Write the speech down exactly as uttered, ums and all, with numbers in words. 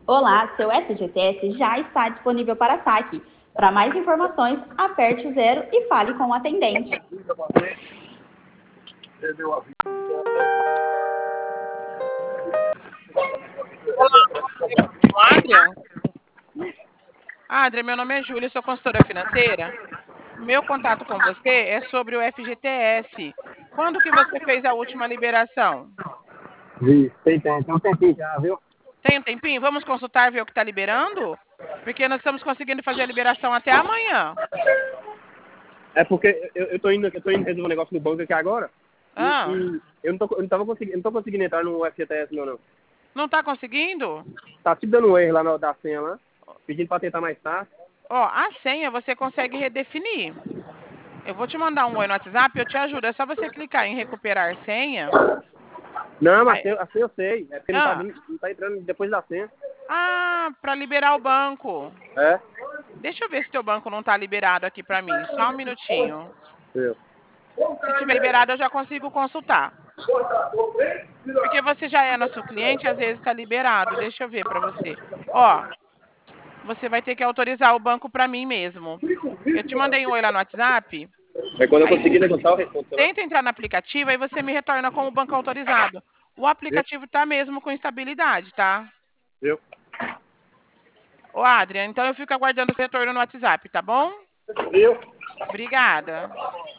Olá, seu F G T S já está disponível para saque. Para mais informações, aperte o zero e fale com o atendente. Olá, Adrian. Adrian, meu nome é Júlia, sou consultora financeira. Meu contato com você é sobre o F G T S. Quando que você fez a última liberação? Vi, tem, tem, tem um tempinho já, viu? Tem um tempinho? Vamos consultar, ver o que está liberando? Porque nós estamos conseguindo fazer a liberação até amanhã. É porque eu, eu tô indo, eu tô indo resolver um negócio no banco aqui agora. E, Ah, e eu, não tô, eu, não tava conseguindo, eu não tô conseguindo entrar no F G T S, não, não. não está conseguindo? Tá te dando um erro lá na da senha lá, pedindo pra tentar mais tarde. Ó, a senha você consegue redefinir. Eu vou te mandar um oi no WhatsApp, eu te ajudo. É só você clicar em recuperar senha. Não, mas Aí- assim, eu- assim eu sei. É porque não tá, ah, vindo, não tá entrando depois da senha. ah para liberar o banco. É? Deixa eu ver se teu banco não está liberado aqui para mim. Só um minutinho. Eu. Se tiver liberado, eu já consigo consultar. Porque você já é nosso cliente, às vezes está liberado. Deixa eu ver para você. Ó, você vai ter que autorizar o banco para mim mesmo. Eu te mandei um oi lá no WhatsApp. É quando eu Aí conseguir negociar, eu respondo, tá? tenta entrar no aplicativo, aí você me retorna com o banco autorizado. O Viu? aplicativo tá mesmo com instabilidade, tá? Viu? Ô, Adrian, então eu fico aguardando o seu retorno no WhatsApp, tá bom? Viu? Obrigada.